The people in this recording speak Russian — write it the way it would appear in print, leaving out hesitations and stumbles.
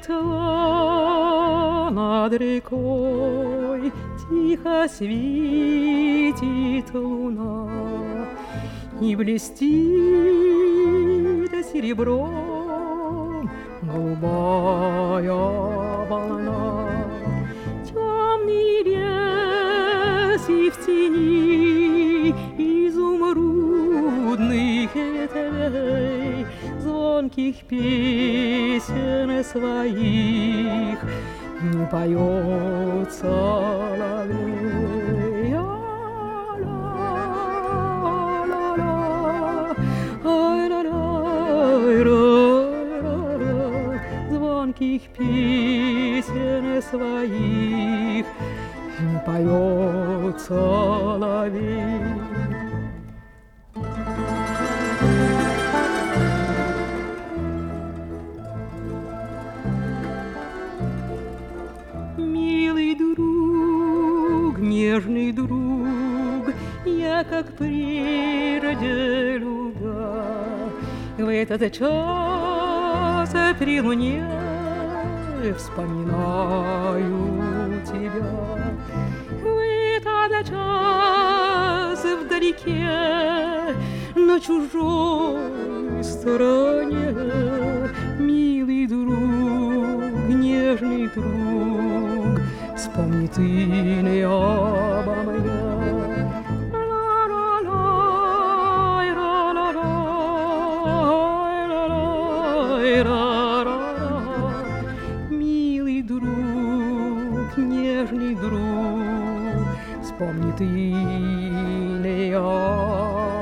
светла над рекой, тихо светит луна и блестит серебром голубая волна. Темный лес и в тени изумрудных ветвей звонких песен своих не поет соловей. Звонких песен своих не поет соловей. Милый друг, нежный друг, я, как прежде любя, в этот час при луне вспоминаю тебя. В этот час вдалеке, на чужой стороне, милый друг, нежный друг, вспомни ты не обо мне. Милый друг, нежный друг, вспомни ты не обо мне.